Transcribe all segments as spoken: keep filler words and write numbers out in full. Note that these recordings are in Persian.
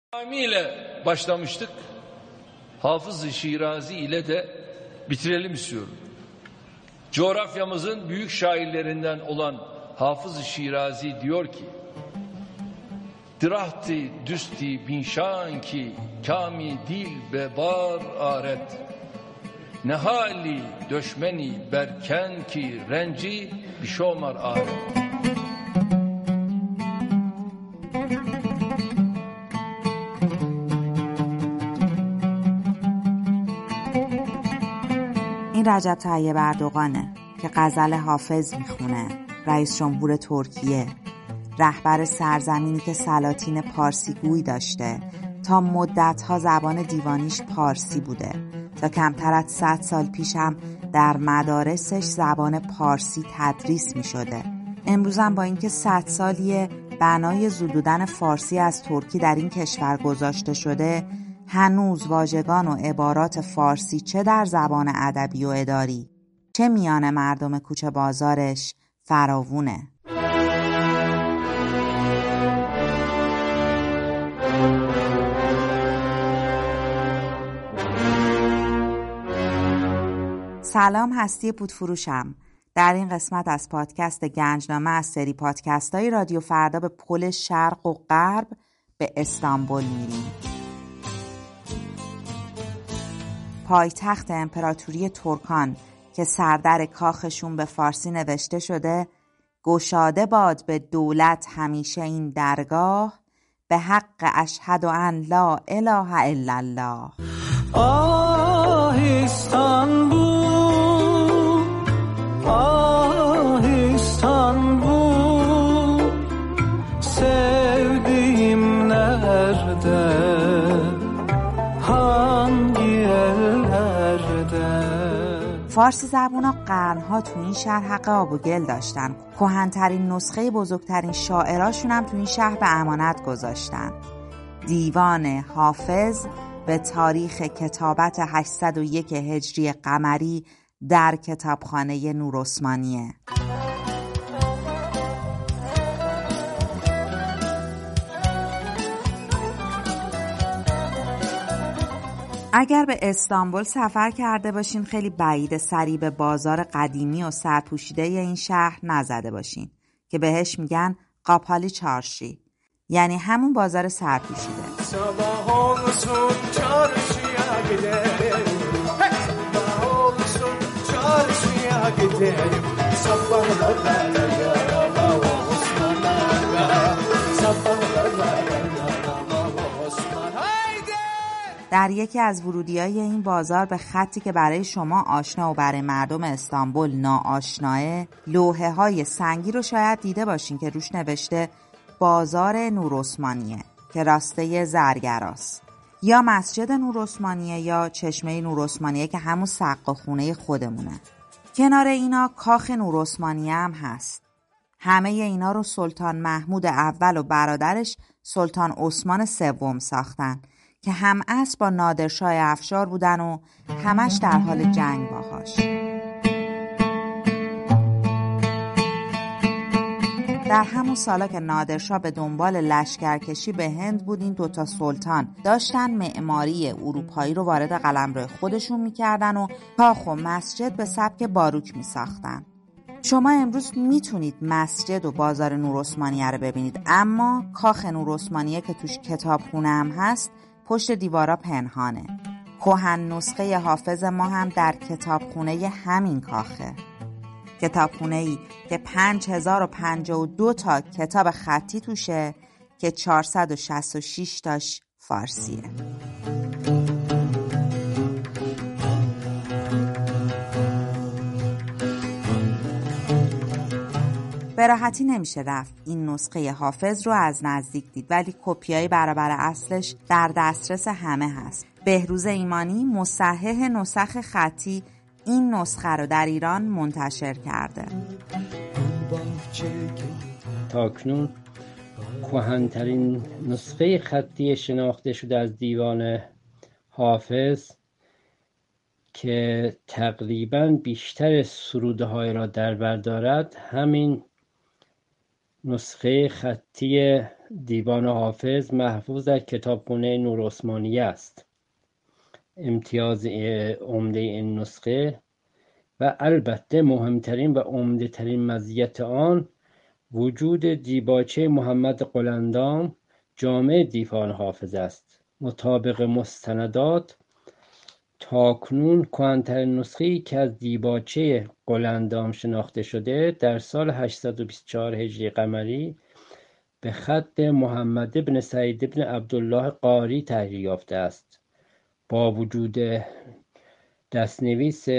ile başlamıştık. Hafız-ı Şirazi ile de bitirelim istiyorum. Coğrafyamızın büyük şairlerinden olan Hafız-ı Şirazi diyor ki: Dirahti düsti binşan ki kami dil be bar aret, nehali döşmeni berken ki renci bişomar aret. این رجب طیب اردوغانه که غزل حافظ میخونه. رئیس جمهور ترکیه، رهبر سرزمینی که سلاطین پارسی گوی داشته. تا مدتها زبان دیوانیش پارسی بوده. تا کمتر از صد سال پیشم در مدارسش زبان پارسی تدریس میشده. امروزم با اینکه صد سالیه بنای زدودن فارسی از ترکی در این کشور گذاشته شده، هنوز واژگان و عبارات فارسی چه در زبان ادبی و اداری چه میان مردم کوچه بازارش فراوونه. سلام، هستی پودفروشم. در این قسمت از پادکست گنجنامه از سری پادکست‌های رادیو فردا به پل شرق و غرب به استانبول میریم. پایتخت امپراتوری ترکان که سردر کاخشون به فارسی نوشته شده: گشاده باد به دولت همیشه این درگاه، به حق اشهد ان لا اله الا الله. آه استانبول، آه استانبول، sevdiğim nerede؟ فارسی زبونا قرنها تو این شهر حق آب و گل داشتن. کهن‌ترین نسخه بزرگترین شاعراشون هم تو این شهر به امانت گذاشتن. دیوان حافظ به تاریخ کتابت هشتصد و یک هجری قمری در کتابخانه نورعثمانیه. اگر به استانبول سفر کرده باشین خیلی بعید سری به بازار قدیمی و سرپوشیده این شهر نزده باشین که بهش میگن قاپالی چارشی، یعنی همون بازار سرپوشیده. در یکی از ورودی‌های این بازار به خطی که برای شما آشنا و برای مردم استانبول ناآشناه، لوحه‌های سنگی رو شاید دیده باشین که روش نوشته بازار نورعثمانیه که راسته زرگراست، یا مسجد نورعثمانیه یا چشمه نورعثمانیه که همون سقا خونه خودمونه. کنار اینا کاخ نورعثمانیه هم هست. همه اینا رو سلطان محمود اول و برادرش سلطان عثمان سوم ساختن که هم اصل با نادرشاه افشار بودن و همش در حال جنگ باهاش. در همون سالا که نادرشاه به دنبال لشکرکشی به هند بود، این دوتا سلطان داشتن معماری اروپایی رو وارد قلمرو خودشون میکردن و کاخ و مسجد به سبک باروک میساختن. شما امروز میتونید مسجد و بازار نورعثمانیه رو ببینید، اما کاخ نورعثمانیه که توش کتابخونه هم هست پشت دیوارا پنهانه. کهن نسخه حافظ ما هم در کتابخونه همین کاخه. کتابخونه‌ای که پنج هزار و پنجاه و دو تا کتاب خطی توشه که چهارصد و شصت و شش تاش فارسیه. به راحتی نمیشه رفت این نسخه حافظ رو از نزدیک دید، ولی کپیای برابر اصلش در دسترس همه هست. بهروز ایمانی مصحح نسخ خطی این نسخه رو در ایران منتشر کرده. تاکنون کهن‌ترین نسخه خطی شناخته شده از دیوان حافظ که تقریباً بیشتر سروده‌های را در بر دارد همین نسخه خطی دیوان حافظ محفوظ در کتابخانه نور عثمانیه است. امتیاز عمده این نسخه و البته مهمترین و عمده ترین مزیت آن وجود دیباچه محمد قلندام جامع دیوان حافظ است. مطابق مستندات تاکنون کهن‌ترین نسخه‌ای که از دیباچه قلندام شناخته شده در سال هشتصد و بیست و چهار هجری قمری به خط محمد بن سعید بن عبدالله قاری تحریر یافته است. با وجود دستنویس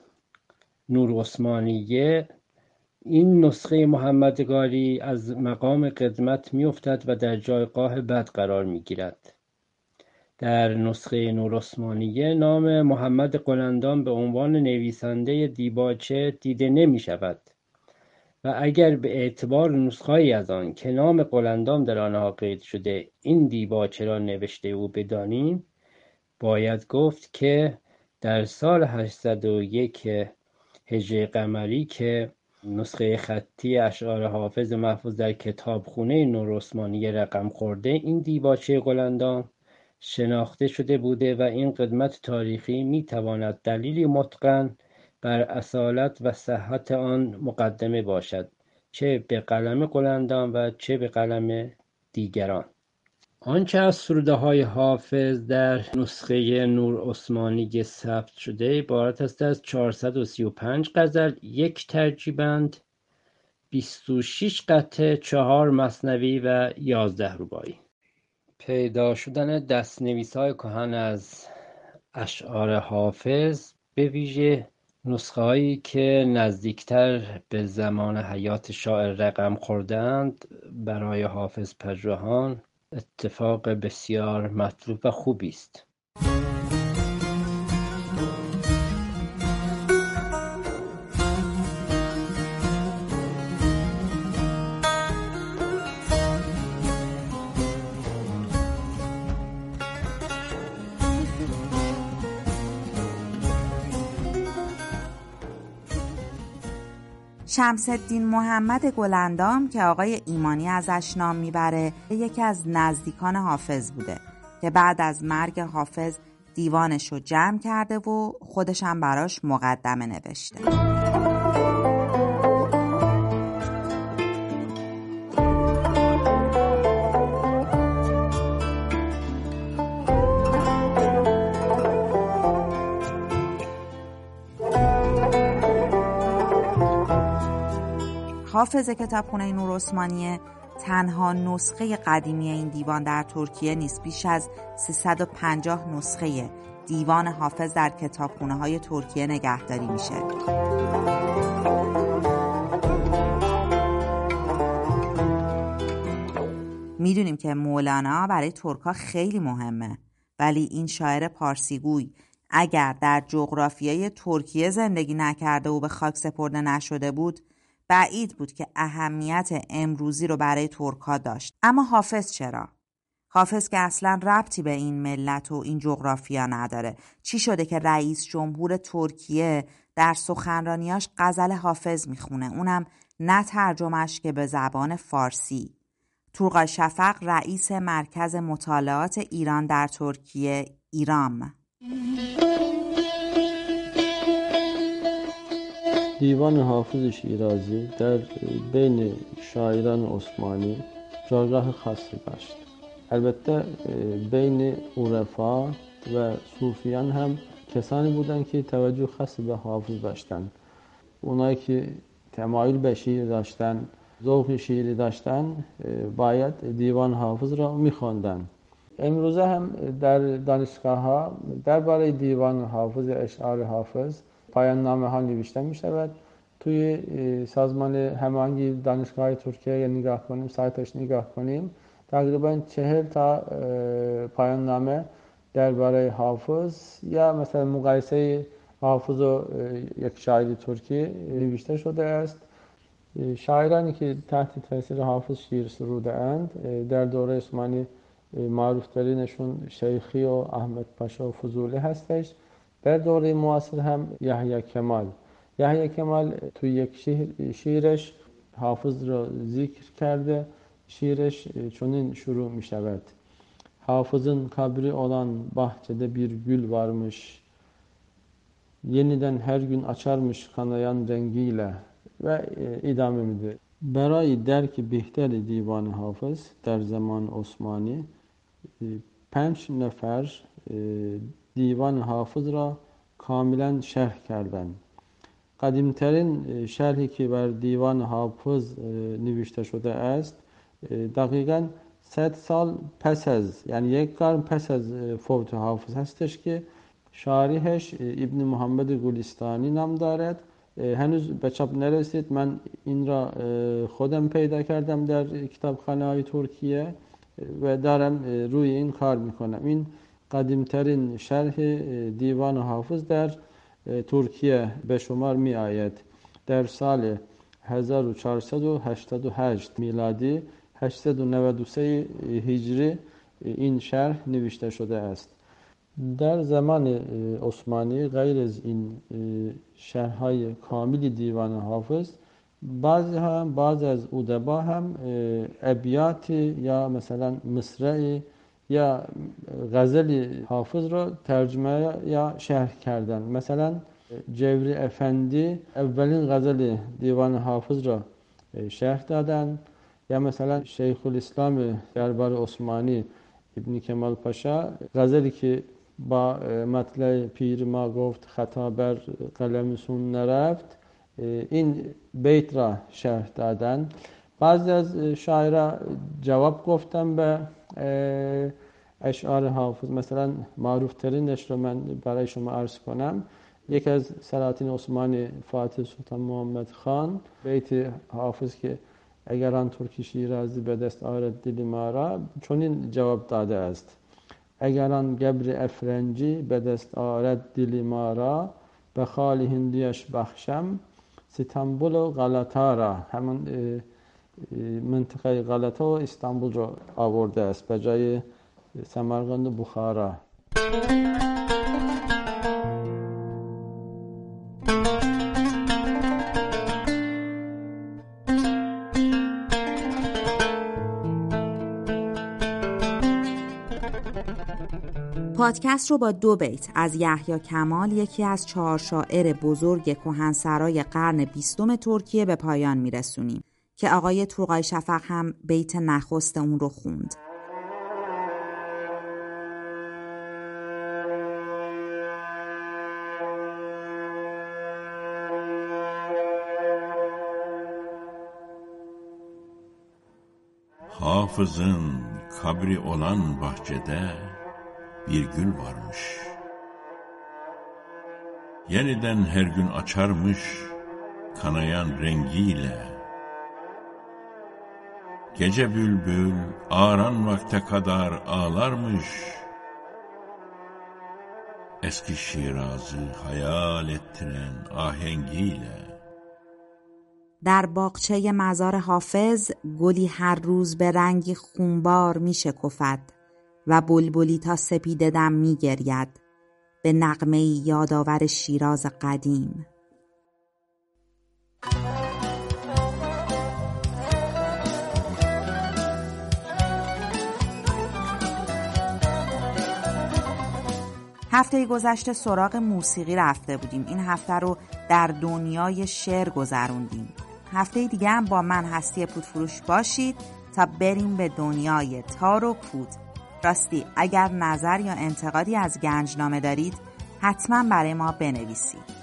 نور عثمانیه، این نسخه محمد قاری از مقام قدمت می‌افتد و در جایگاه بد قرار می‌گیرد. در نسخه نور عثمانیه نام محمد قلندام به عنوان نویسنده دیباچه دیده نمی‌شود و اگر به اعتبار نسخه‌ای از آن که نام قلندام در آنها قید شده این دیباچه را نوشته او بدانیم، باید گفت که در سال هشتصد و یک هجری قمری که نسخه خطی اشعار حافظ محفوظ در کتابخانه نور عثمانیه رقم خورده، این دیباچه قلندام شناخته شده بوده و این قدمت تاریخی میتواند دلیلی متقن بر اصالت و صحت آن مقدمه باشد، چه به قلم قلندام و چه به قلم دیگران. آنچه از سروده های حافظ در نسخه نور عثمانی ثبت شده عبارت است از چهارصد و سی و پنج غزل، یک ترجیبند، بیست و شش قطعه، چهار مثنوی و یازده رباعی. پیدا شدن دست‌نویس‌های کهن از اشعار حافظ، به ویژه نسخه‌هایی که نزدیکتر به زمان حیات شاعر رقم خورده‌اند، برای حافظ پژوهان اتفاق بسیار مطلوب و خوبی است. شمس الدین محمد قلندام که آقای ایمانی ازش نام میبره، یکی از نزدیکان حافظ بوده که بعد از مرگ حافظ دیوانش رو جمع کرده و خودش هم براش مقدمه نوشته. حافظ کتابخانه نور عثمانیه تنها نسخه قدیمی این دیوان در ترکیه نیست. بیش از سیصد و پنجاه نسخه دیوان حافظ در کتابخانه‌های ترکیه نگهداری میشه. میدونیم که مولانا برای ترک‌ها خیلی مهمه، ولی این شاعر پارسیگوی اگر در جغرافیای ترکیه زندگی نکرده و به خاک سپرده نشده بود، بعید بود که اهمیت امروزی رو برای ترک‌ها داشت. اما حافظ چرا؟ حافظ که اصلا ربطی به این ملت و این جغرافیا نداره. چی شده که رئیس جمهور ترکیه در سخنرانیاش غزل حافظ میخونه، اونم نه ترجمهش که به زبان فارسی؟ تورغای شفق رئیس مرکز مطالعات ایران در ترکیه، ایرام. دیوان حافظ شیرازی در بین شاعران عثمانی جایگاه خاصی داشت. البته بین عرفا و صوفیان هم کسانی بودند که توجه خاصی به حافظ داشتند. اونایی که تمایل به شعر داشتن، ذوق شعری داشتن، باید دیوان حافظ را می‌خواندن. امروزه هم در دانشگاه‌ها درباره دیوان حافظ، اشعار حافظ پایان نامه ها نوشته می شود. توی سازمان هماهنگی دانشگاه ترکیه نگاه کنیم، سایتش نگاه کنیم، تقریبا چهل تا پایان نامه درباره حافظ یا مثلا مقایسه حافظ و یک شاعر ترکی نوشته شده است. شاعرانی که تحت تاثیر حافظ شعر سروده اند در دوره عثمانی معروف ترینشون شیخی و احمد پاشا و فضولی هستش. در دوره معاصر هم یحیی کمال یحیی کمال توی یک شعر شعرش حافظ را ذکر کرده شیرش چنین شروع می شود: Hafız'ın kabri olan bahçede bir gül varmış. Yeniden her gün açarmış kanayan rengiyle. Ve idame midir? برای درک بهتر دیوان حافظ در زمان عثمانی پنج نفر دیوان حافظ را کاملا شرح کردند. قدیمترین شرحی که بر دیوان حافظ نوشته شده است دقیقاً صد سال پس از، یعنی یک قرن پس از فوت حافظ هستش که شارحش ابن محمد گلستانی نام دارد. هنوز به چاپ نرسید. من این را خودم پیدا کردم در کتابخانه های ترکیه و دارم روی این کار میکنم. این قدیمترین شرح دیوان حافظ در ترکیه به شمار می آید. در سال هزار و چهارصد و هشتاد و هشت میلادی، هشتصد و نود و سه هجری این شرح نوشته شده است. در زمان عثمانی غیر از این شرح‌های کامل دیوان حافظ، بعضی هم بعضی از ادبا هم ابیات یا مثلا مصرع یا غزل حافظ را ترجمه یا شرح کردن. مثلا جبری افندی اولین غزل دیوان حافظ را شرح دادن، یا مثلا شیخ الاسلام دربار عثمانی ابن کمال پاشا غزلی که با مطلع پیر ما گفت خطا بر قلمسون نرفت، این بیت را شرح دادن. بعضی از شاعرها جواب گفتن به اشعار حافظ. مثلا معروف ترینش رو من برای شما عرض کنم. یکی از سلاطین عثمانی فاتح سلطان محمد خان بیت حافظ که اگر آن ترکی شیرازی به دست آرد دل ما را، چنین جواب داده است: اگر آن گبر افرنجی به دست آرد دل ما را، به خال هندیش بخشم استانبول و غلطا را. همون منطقه غلطا و استانبول را آورده است به جای سمرقند و بخارا. پادکست رو با دو بیت از یحیی کمال، یکی از چهار شاعر بزرگ کهنسرای قرن بیستم ترکیه، به پایان میرسونیم که آقای تورغای شفق هم بیت نخست اون رو خوند. Hafız'ın kabri olan bahçede bir gül varmış. Yeniden her gün açarmış kanayan rengiyle. Gece bülbül ağaran vakte kadar ağlarmış. Eski Şiraz'ı hayal ettiren ahengiyle. در باغچه مزار حافظ گلی هر روز به رنگی خونبار می شکفد و بلبلی تا سپیده دم می گرید به نغمه یادآور شیراز قدیم. هفته گذشته سراغ موسیقی رفته بودیم. این هفته رو در دنیای شعر گذروندیم. هفته دیگه هم با من هستی پودفروش باشید تا بریم به دنیای تار و پود. راستی اگر نظر یا انتقادی از گنجنامه دارید حتما برای ما بنویسید.